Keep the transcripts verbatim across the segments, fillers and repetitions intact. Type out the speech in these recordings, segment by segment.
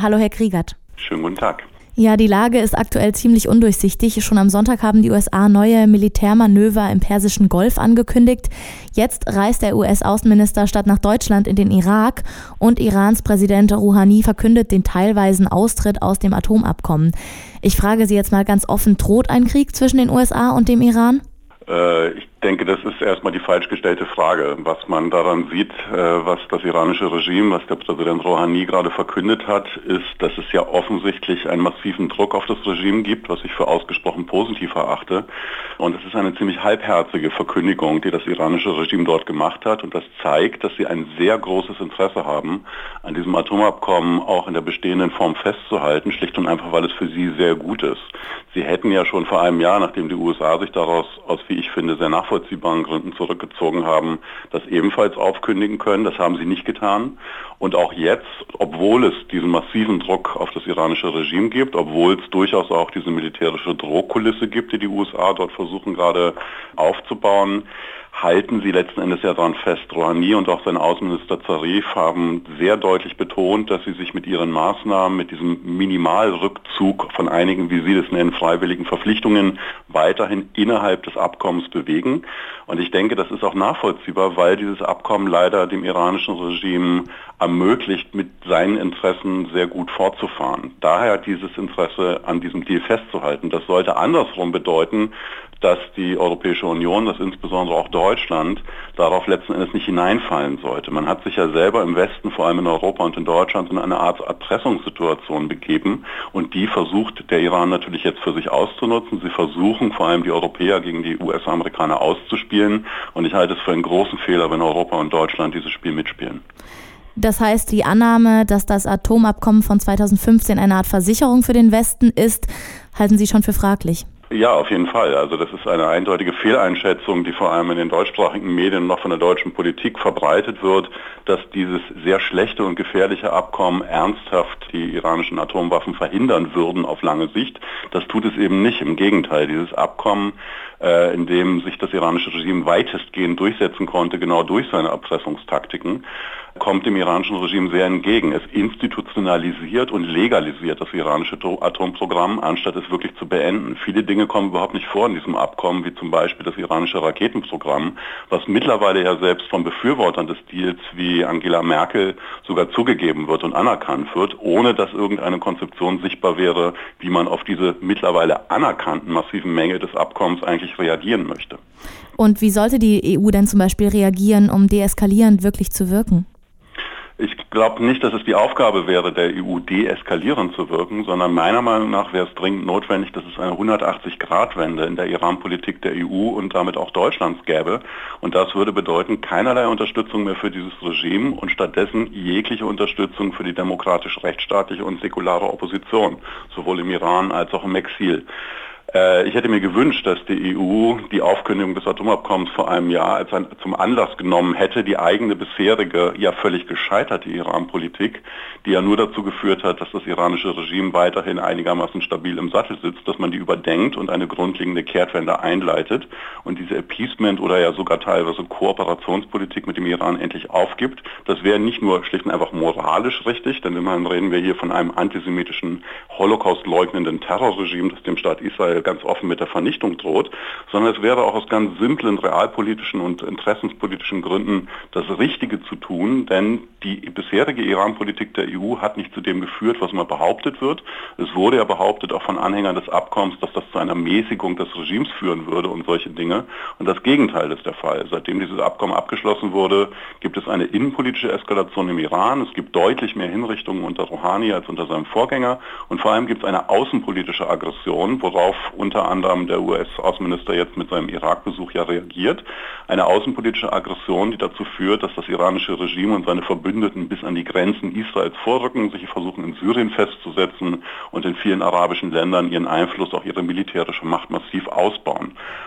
Hallo, Herr Kriegert. Schönen guten Tag. Ja, die Lage ist aktuell ziemlich undurchsichtig. Schon am Sonntag haben die U S A neue Militärmanöver im Persischen Golf angekündigt. Jetzt reist der U S-Außenminister statt nach Deutschland in den Irak und Irans Präsident Rouhani verkündet den teilweisen Austritt aus dem Atomabkommen. Ich frage Sie jetzt mal ganz offen, droht ein Krieg zwischen den U S A und dem Iran? Äh, ich denke, das ist erstmal die falsch gestellte Frage. Was man daran sieht, äh, was das iranische Regime, was der Präsident Rouhani gerade verkündet hat, ist, dass es ja offensichtlich einen massiven Druck auf das Regime gibt, was ich für ausgesprochen positiv erachte. Und es ist eine ziemlich halbherzige Verkündigung, die das iranische Regime dort gemacht hat. Und das zeigt, dass sie ein sehr großes Interesse haben, an diesem Atomabkommen auch in der bestehenden Form festzuhalten, schlicht und einfach, weil es für sie sehr gut ist. Sie hätten ja schon vor einem Jahr, nachdem die U S A sich daraus aus, wie ich finde, sehr nachvollziehbaren Gründen zurückgezogen haben, das ebenfalls aufkündigen können. Das haben sie nicht getan. Und auch jetzt, obwohl es diesen massiven Druck auf das iranische Regime gibt, obwohl es durchaus auch diese militärische Drohkulisse gibt, die die U S A dort versuchen gerade aufzubauen, halten sie letzten Endes ja daran fest. Rouhani und auch sein Außenminister Zarif haben sehr deutlich betont, dass sie sich mit ihren Maßnahmen, mit diesem Minimalrückzug von einigen, wie sie das nennen, freiwilligen Verpflichtungen weiterhin innerhalb des Abkommens bewegen. Und ich denke, das ist auch nachvollziehbar, weil dieses Abkommen leider dem iranischen Regime ermöglicht, mit seinen Interessen sehr gut fortzufahren. Daher dieses Interesse an diesem Deal festzuhalten. Das sollte andersrum bedeuten, dass die Europäische Union, dass insbesondere auch Deutschland, darauf letzten Endes nicht hineinfallen sollte. Man hat sich ja selber im Westen, vor allem in Europa und in Deutschland, in eine Art Erpressungssituation begeben und die versucht der Iran natürlich jetzt für sich auszunutzen. Sie versuchen vor allem die Europäer gegen die U S-Amerikaner auszuspielen und ich halte es für einen großen Fehler, wenn Europa und Deutschland dieses Spiel mitspielen. Das heißt, die Annahme, dass das Atomabkommen von zweitausendfünfzehn eine Art Versicherung für den Westen ist, halten Sie schon für fraglich? Ja, auf jeden Fall. Also das ist eine eindeutige Fehleinschätzung, die vor allem in den deutschsprachigen Medien noch von der deutschen Politik verbreitet wird, dass dieses sehr schlechte und gefährliche Abkommen ernsthaft die iranischen Atomwaffen verhindern würden auf lange Sicht. Das tut es eben nicht. Im Gegenteil, dieses Abkommen, äh, in dem sich das iranische Regime weitestgehend durchsetzen konnte, genau durch seine Erpressungstaktiken, kommt dem iranischen Regime sehr entgegen. Es institutionalisiert und legalisiert das iranische Atomprogramm, anstatt es wirklich zu beenden. Viele Dinge kommen überhaupt nicht vor in diesem Abkommen, wie zum Beispiel das iranische Raketenprogramm, was mittlerweile ja selbst von Befürwortern des Deals wie Angela Merkel sogar zugegeben wird und anerkannt wird, ohne dass irgendeine Konzeption sichtbar wäre, wie man auf diese mittlerweile anerkannten massiven Mängel des Abkommens eigentlich reagieren möchte. Und wie sollte die E U denn zum Beispiel reagieren, um deeskalierend wirklich zu wirken? Ich glaube nicht, dass es die Aufgabe wäre, der E U deeskalierend zu wirken, sondern meiner Meinung nach wäre es dringend notwendig, dass es eine hundertachtzig-Grad-Wende in der Iran-Politik der E U und damit auch Deutschlands gäbe. Und das würde bedeuten, keinerlei Unterstützung mehr für dieses Regime und stattdessen jegliche Unterstützung für die demokratisch-rechtsstaatliche und säkulare Opposition, sowohl im Iran als auch im Exil. Ich hätte mir gewünscht, dass die E U die Aufkündigung des Atomabkommens vor einem Jahr als ein, zum Anlass genommen hätte, die eigene bisherige, ja völlig gescheiterte Iran-Politik, die ja nur dazu geführt hat, dass das iranische Regime weiterhin einigermaßen stabil im Sattel sitzt, dass man die überdenkt und eine grundlegende Kehrtwende einleitet und diese Appeasement oder ja sogar teilweise Kooperationspolitik mit dem Iran endlich aufgibt. Das wäre nicht nur schlicht und einfach moralisch richtig, denn immerhin reden wir hier von einem antisemitischen, Holocaust-leugnenden Terrorregime, das dem Staat Israel ganz offen mit der Vernichtung droht, sondern es wäre auch aus ganz simplen realpolitischen und interessenspolitischen Gründen das Richtige zu tun, denn die bisherige Iran-Politik der E U hat nicht zu dem geführt, was mal behauptet wird. Es wurde ja behauptet, auch von Anhängern des Abkommens, dass das zu einer Mäßigung des Regimes führen würde und solche Dinge. Und das Gegenteil ist der Fall. Seitdem dieses Abkommen abgeschlossen wurde, gibt es eine innenpolitische Eskalation im Iran. Es gibt deutlich mehr Hinrichtungen unter Rouhani als unter seinem Vorgänger. Und vor allem gibt es eine außenpolitische Aggression, worauf unter anderem der U S-Außenminister jetzt mit seinem Irak-Besuch ja reagiert. Eine außenpolitische Aggression, die dazu führt, dass das iranische Regime und seine Verbündeten bis an die Grenzen Israels vorrücken, sich versuchen in Syrien festzusetzen und in vielen arabischen Ländern ihren Einfluss, auch ihre militärische Macht massiv ausbauen.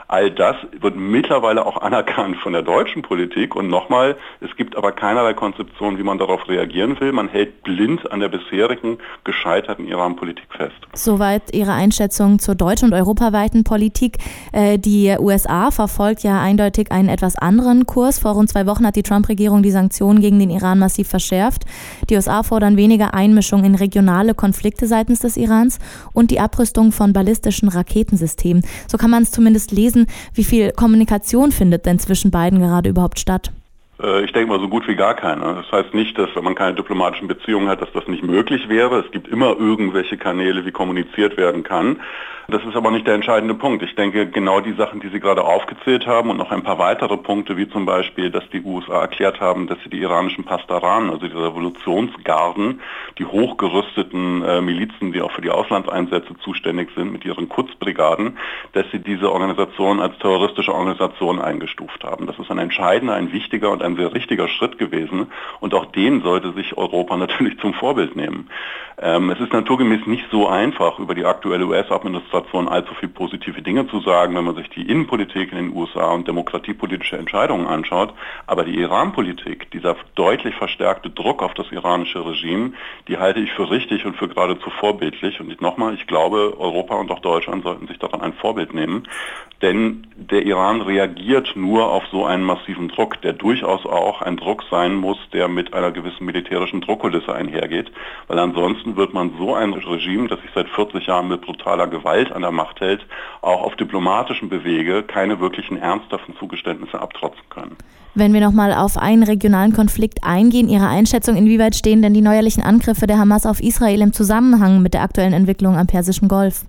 All das wird mittlerweile auch anerkannt von der deutschen Politik. Und nochmal, es gibt aber keinerlei Konzeption, wie man darauf reagieren will. Man hält blind an der bisherigen gescheiterten Iran-Politik fest. Soweit Ihre Einschätzung zur deutschen und europaweiten Politik. Die U S A verfolgt ja eindeutig einen etwas anderen Kurs. Vor rund zwei Wochen hat die Trump-Regierung die Sanktionen gegen den Iran massiv verschärft. Die U S A fordern weniger Einmischung in regionale Konflikte seitens des Irans und die Abrüstung von ballistischen Raketensystemen. So kann man es zumindest lesen. Wie viel Kommunikation findet denn zwischen beiden gerade überhaupt statt? Ich denke mal, so gut wie gar keine. Das heißt nicht, dass wenn man keine diplomatischen Beziehungen hat, dass das nicht möglich wäre. Es gibt immer irgendwelche Kanäle, wie kommuniziert werden kann. Das ist aber nicht der entscheidende Punkt. Ich denke, genau die Sachen, die Sie gerade aufgezählt haben und noch ein paar weitere Punkte, wie zum Beispiel, dass die U S A erklärt haben, dass sie die iranischen Pastaranen, also die Revolutionsgarden, die hochgerüsteten äh, Milizen, die auch für die Auslandseinsätze zuständig sind, mit ihren Quds-Brigaden, dass sie diese Organisation als terroristische Organisation eingestuft haben. Das ist ein entscheidender, ein wichtiger und ein sehr richtiger Schritt gewesen. Und auch den sollte sich Europa natürlich zum Vorbild nehmen. Ähm, es ist naturgemäß nicht so einfach, über die aktuelle U S-Administration allzu viel positive Dinge zu sagen, wenn man sich die Innenpolitik in den U S A und demokratiepolitische Entscheidungen anschaut. Aber die Iran-Politik, dieser deutlich verstärkte Druck auf das iranische Regime, die halte ich für richtig und für geradezu vorbildlich. Und nochmal, ich glaube, Europa und auch Deutschland sollten sich daran ein Vorbild nehmen. Denn der Iran reagiert nur auf so einen massiven Druck, der durchaus auch ein Druck sein muss, der mit einer gewissen militärischen Druckkulisse einhergeht. Weil ansonsten wird man so ein Regime, das sich seit vierzig Jahren mit brutaler Gewalt an der Macht hält, auch auf diplomatischen Bewege keine wirklichen ernsthaften Zugeständnisse abtrotzen können. Wenn wir nochmal auf einen regionalen Konflikt eingehen, Ihre Einschätzung, inwieweit stehen denn die neuerlichen Angriffe der Hamas auf Israel im Zusammenhang mit der aktuellen Entwicklung am Persischen Golf?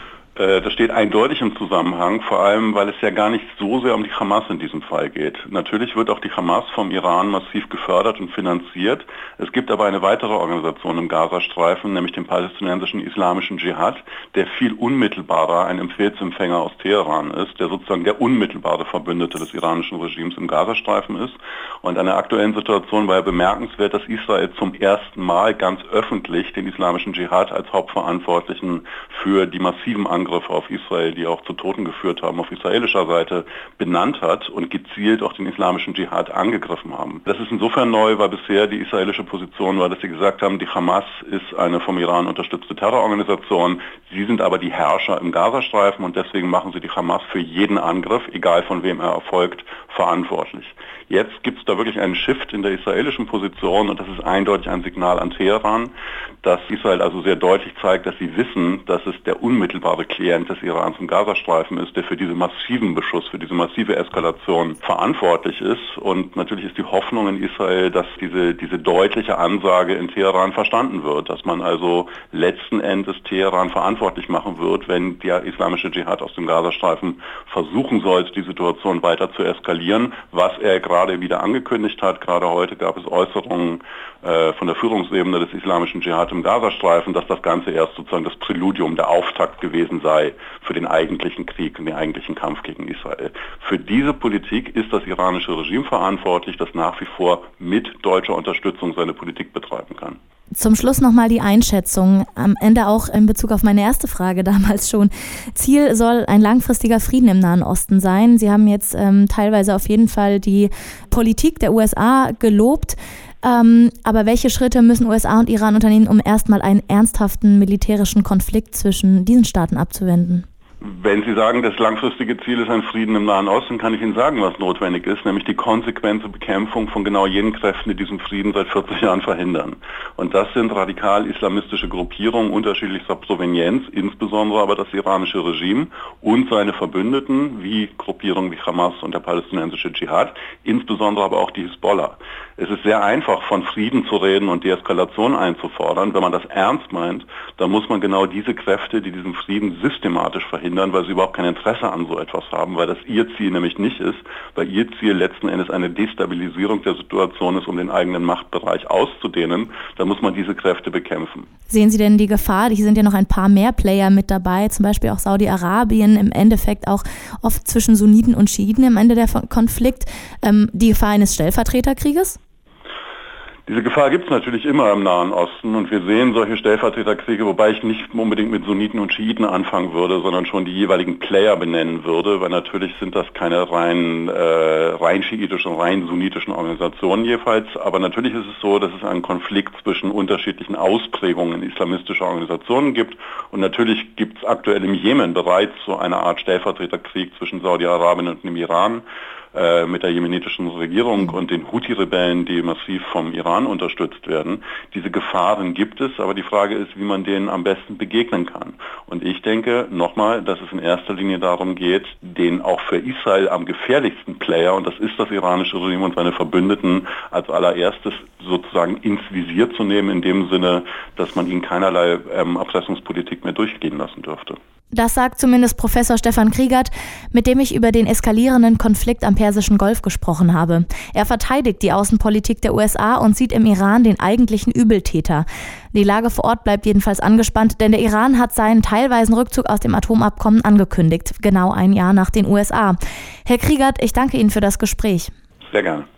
Das steht eindeutig im Zusammenhang, vor allem, weil es ja gar nicht so sehr um die Hamas in diesem Fall geht. Natürlich wird auch die Hamas vom Iran massiv gefördert und finanziert. Es gibt aber eine weitere Organisation im Gazastreifen, nämlich den palästinensischen Islamischen Dschihad, der viel unmittelbarer ein Befehlsempfänger aus Teheran ist, der sozusagen der unmittelbare Verbündete des iranischen Regimes im Gazastreifen ist. Und an der aktuellen Situation war ja bemerkenswert, dass Israel zum ersten Mal ganz öffentlich den Islamischen Dschihad als Hauptverantwortlichen für die massiven Angriffe Angriffe auf Israel, die auch zu Toten geführt haben, auf israelischer Seite benannt hat und gezielt auch den islamischen Dschihad angegriffen haben. Das ist insofern neu, weil bisher die israelische Position war, dass sie gesagt haben, die Hamas ist eine vom Iran unterstützte Terrororganisation, sie sind aber die Herrscher im Gazastreifen und deswegen machen sie die Hamas für jeden Angriff, egal von wem er erfolgt, verantwortlich. Jetzt gibt es da wirklich einen Shift in der israelischen Position und das ist eindeutig ein Signal an Teheran, dass Israel also sehr deutlich zeigt, dass sie wissen, dass es der unmittelbare Klient des Irans im Gazastreifen ist, der für diesen massiven Beschuss, für diese massive Eskalation verantwortlich ist. Und natürlich ist die Hoffnung in Israel, dass diese, diese deutliche Ansage in Teheran verstanden wird, dass man also letzten Endes Teheran verantwortlich machen wird, wenn der islamische Dschihad aus dem Gazastreifen versuchen sollte, die Situation weiter zu eskalieren, was er gerade wieder angekündigt hat. Gerade heute gab es Äußerungen äh, von der Führungsebene des islamischen Dschihad im Gazastreifen, dass das Ganze erst sozusagen das Präludium, der Auftakt gewesen sei für den eigentlichen Krieg und den eigentlichen Kampf gegen Israel. Für diese Politik ist das iranische Regime verantwortlich, das nach wie vor mit deutscher Unterstützung seine Politik betreiben kann. Zum Schluss nochmal die Einschätzung, am Ende auch in Bezug auf meine erste Frage damals schon. Ziel soll ein langfristiger Frieden im Nahen Osten sein. Sie haben jetzt ähm, teilweise auf jeden Fall die Politik der U S A gelobt. Ähm, aber welche Schritte müssen U S A und Iran unternehmen, um erstmal einen ernsthaften militärischen Konflikt zwischen diesen Staaten abzuwenden? Wenn Sie sagen, das langfristige Ziel ist ein Frieden im Nahen Osten, kann ich Ihnen sagen, was notwendig ist, nämlich die konsequente Bekämpfung von genau jenen Kräften, die diesen Frieden seit vierzig Jahren verhindern. Und das sind radikal-islamistische Gruppierungen unterschiedlichster Provenienz, insbesondere aber das iranische Regime und seine Verbündeten, wie Gruppierungen wie Hamas und der palästinensische Dschihad, insbesondere aber auch die Hisbollah. Es ist sehr einfach, von Frieden zu reden und Deeskalation einzufordern. Wenn man das ernst meint, dann muss man genau diese Kräfte, die diesen Frieden systematisch verhindern, weil sie überhaupt kein Interesse an so etwas haben, weil das ihr Ziel nämlich nicht ist, weil ihr Ziel letzten Endes eine Destabilisierung der Situation ist, um den eigenen Machtbereich auszudehnen, dann muss man diese Kräfte bekämpfen. Sehen Sie denn die Gefahr, hier sind ja noch ein paar mehr Player mit dabei, zum Beispiel auch Saudi-Arabien, im Endeffekt auch oft zwischen Sunniten und Schiiten am Ende der Konflikt, ähm, die Gefahr eines Stellvertreterkrieges? Diese Gefahr gibt es natürlich immer im Nahen Osten und wir sehen solche Stellvertreterkriege, wobei ich nicht unbedingt mit Sunniten und Schiiten anfangen würde, sondern schon die jeweiligen Player benennen würde, weil natürlich sind das keine rein, äh, rein schiitischen, rein sunnitischen Organisationen jeweils, aber natürlich ist es so, dass es einen Konflikt zwischen unterschiedlichen Ausprägungen islamistischer Organisationen gibt und natürlich gibt es aktuell im Jemen bereits so eine Art Stellvertreterkrieg zwischen Saudi-Arabien und dem Iran, mit der jemenitischen Regierung und den Houthi-Rebellen, die massiv vom Iran unterstützt werden. Diese Gefahren gibt es, aber die Frage ist, wie man denen am besten begegnen kann. Und ich denke nochmal, dass es in erster Linie darum geht, den auch für Israel am gefährlichsten Player, und das ist das iranische Regime und seine Verbündeten, als allererstes sozusagen ins Visier zu nehmen, in dem Sinne, dass man ihnen keinerlei ähm, Erpressungspolitik mehr durchgehen lassen dürfte. Das sagt zumindest Professor Stefan Kriegert, mit dem ich über den eskalierenden Konflikt am Persischen Golf gesprochen habe. Er verteidigt die Außenpolitik der U S A und sieht im Iran den eigentlichen Übeltäter. Die Lage vor Ort bleibt jedenfalls angespannt, denn der Iran hat seinen teilweisen Rückzug aus dem Atomabkommen angekündigt, genau ein Jahr nach den U S A. Herr Kriegert, ich danke Ihnen für das Gespräch. Sehr gerne.